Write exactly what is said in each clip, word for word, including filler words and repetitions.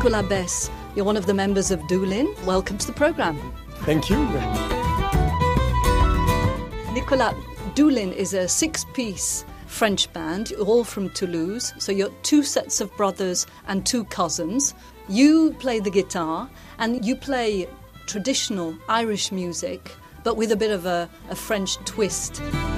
Nicolas Besse, you're one of the members of Doulin. Welcome to the programme. Thank you. Nicolas, Doulin is a six-piece French band, you're all from Toulouse, so you're two sets of brothers and two cousins. You play the guitar and you play traditional Irish music, but with a bit of a, a French twist.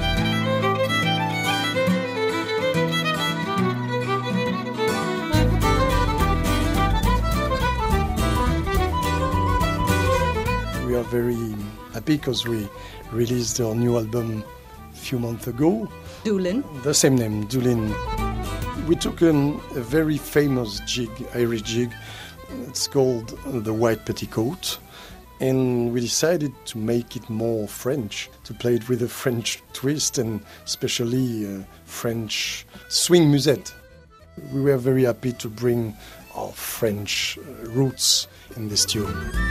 We are very happy because we released our new album a few months ago. Doulin. The same name, Doulin. We took an, a very famous jig, Irish jig. It's called the White Petticoat. And we decided to make it more French, to play it with a French twist and especially uh, French swing musette. We were very happy to bring our French uh, roots in this tune.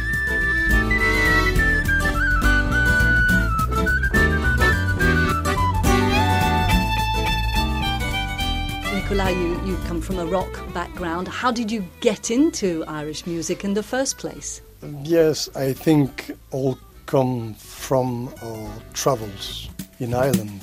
Nicolas, you, you come from a rock background. How did you get into Irish music in the first place? Yes, I think all come from our travels in Ireland.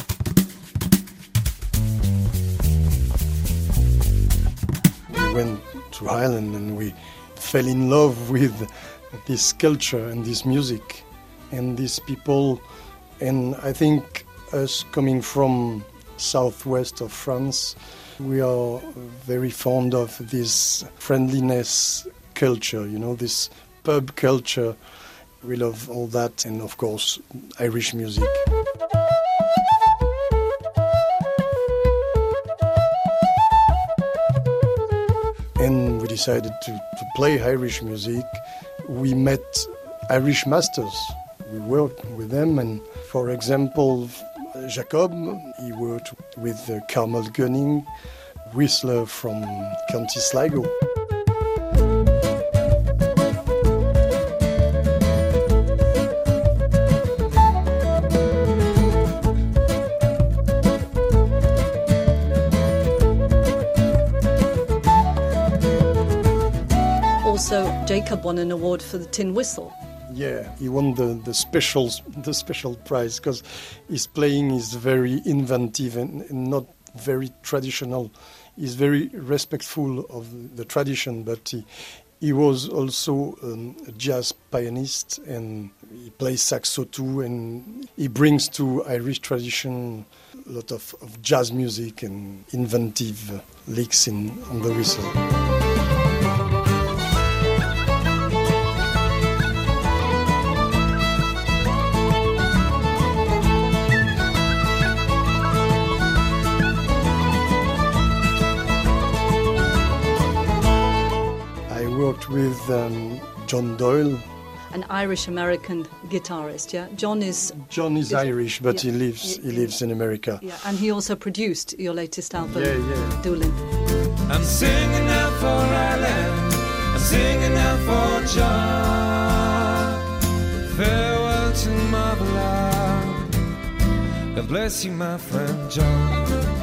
We went to Ireland and we fell in love with this culture and this music and these people. And I think us coming from southwest of France, we are very fond of this friendliness culture, you know, this pub culture. We love all that, and of course, Irish music. And we decided to, to play Irish music. We met Irish masters. We worked with them, and for example, Jacob, he worked with uh, Carmel Gunning, Whistler from County Sligo. Also, Jacob won an award for the Tin Whistle. Yeah, he won the, the special the special prize because his playing is very inventive and, and not very traditional. He's very respectful of the tradition, but he, he was also um, a jazz pianist and he plays saxo too, and he brings to Irish tradition a lot of, of jazz music and inventive licks in, on the whistle. With um, John Doyle, an Irish-American guitarist. Yeah, John is John is, is Irish, but yeah, he lives yeah, he lives in America. Yeah, and he also produced your latest album, yeah, yeah. Doulin. I'm singing out for Ireland, I'm singing out for John. Farewell to my beloved. God bless you, my friend John.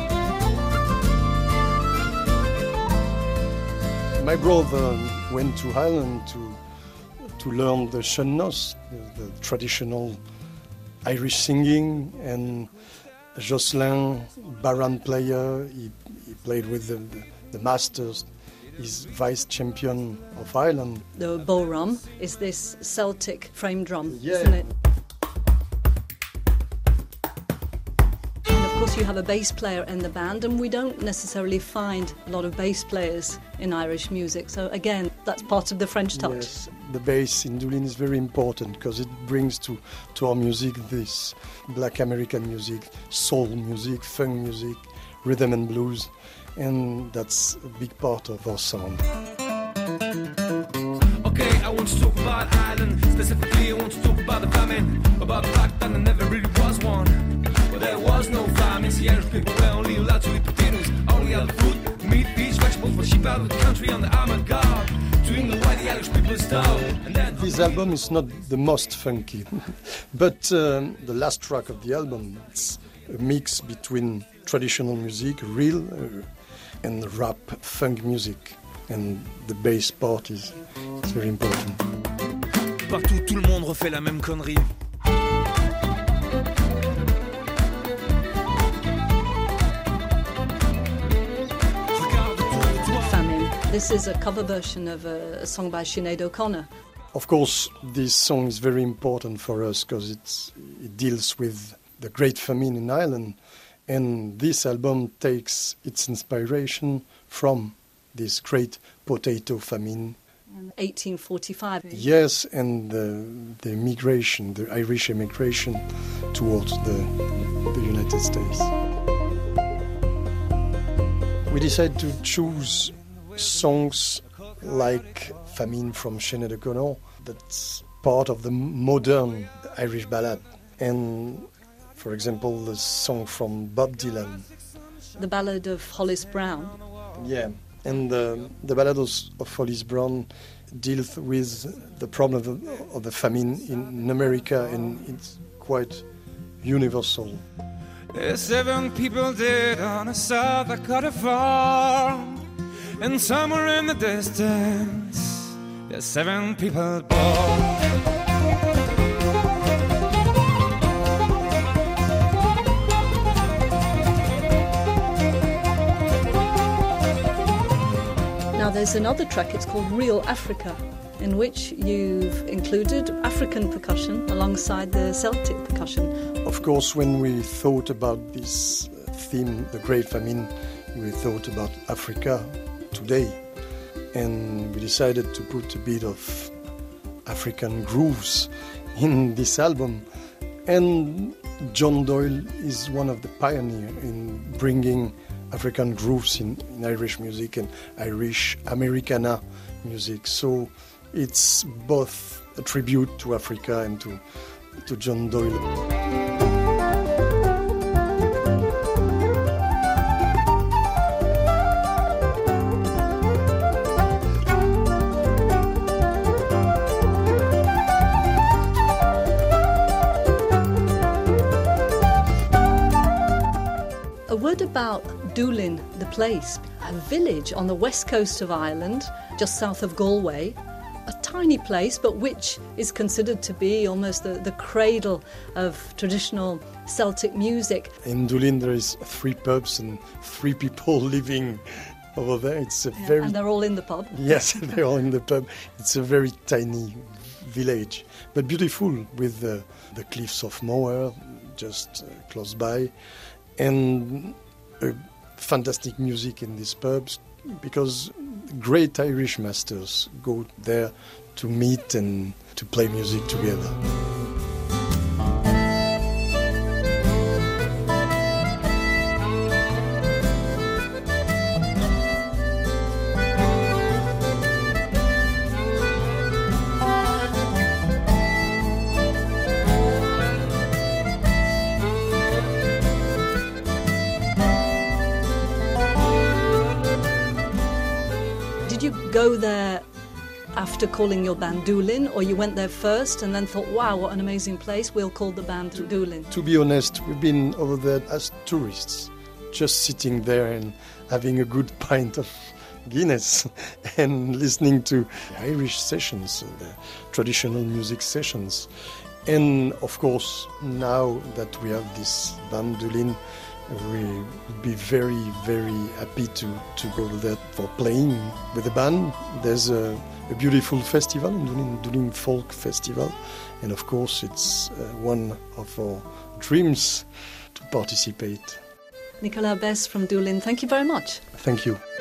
My brother went to Ireland to to learn the sean-nós, the, the traditional Irish singing, and Jocelyn, baran player, he, he played with the, the, the Masters. He's vice champion of Ireland. The bodhrán is this Celtic frame drum, yeah. Isn't it? Of course, you have a bass player in the band, and we don't necessarily find a lot of bass players in Irish music. So again, that's part of the French touch. Yes, the bass in Doulin is very important because it brings to, to our music this black American music, soul music, funk music, rhythm and blues, and that's a big part of our sound. Okay, I want to talk about Ireland. Specifically, I want to talk about the famine, about the fact that there never really was one. Well, there was no famine. The Irish people were only allowed to eat potatoes, only other food, meat, fish, vegetables, for sheep out of the country on the armored guard, doing the way the Irish people starved. And then this album is not the most funky, but um, the last track of the album, it's a mix between traditional music, real, uh, and rap funk music. and the bass part is, is very important. Partout, tout le monde refait la même connerie. Famine. This is a cover version of a, a song by Sinead O'Connor. Of course, this song is very important for us because it's it deals with the Great Famine in Ireland, and this album takes its inspiration from this great potato famine. eighteen forty-five. Yes, and the, the immigration, the Irish immigration towards the, the United States. We decided to choose songs like Famine from Sinead O'Connor, that's part of the modern Irish ballad. And, for example, the song from Bob Dylan. The Ballad of Hollis Brown. Yeah, and uh, the Ballad of, of Hollis Brown deals with the problem of the, of the famine in America, and it's quite universal. There's seven people dead on a South Dakota farm, and somewhere in the distance, there's seven people born. Now there's another track, it's called Real Africa, in which you've included African percussion alongside the Celtic percussion. Of course, when we thought about this theme, the Great Famine, we thought about Africa today, and we decided to put a bit of African grooves in this album. And John Doyle is one of the pioneers in bringing African grooves in, in Irish music and Irish Americana music. So it's both a tribute to Africa and to, to John Doyle. A word about Doolin, the place, a village on the west coast of Ireland, just south of Galway, a tiny place, but which is considered to be almost the, the cradle of traditional Celtic music. In Doolin there is three pubs and three people living over there. It's a Yeah, very and they're all in the pub. yes, they're all in the pub. It's a very tiny village, but beautiful, with the, the cliffs of Moher just uh, close by, and uh, fantastic music in these pubs, because great Irish masters go there to meet and to play music together. Did you go there after calling your band Doolin, or you went there first and then thought, wow, what an amazing place, we'll call the band Doolin? To be honest, we've been over there as tourists, just sitting there and having a good pint of Guinness and listening to Irish sessions, the traditional music sessions. And of course, now that we have this band Doolin, we would be very, very happy to, to go there for playing with the band. There's a, a beautiful festival, Doolin, Doolin Folk Festival, and of course it's uh, one of our dreams to participate. Nicolas Besse from Doolin, thank you very much. Thank you.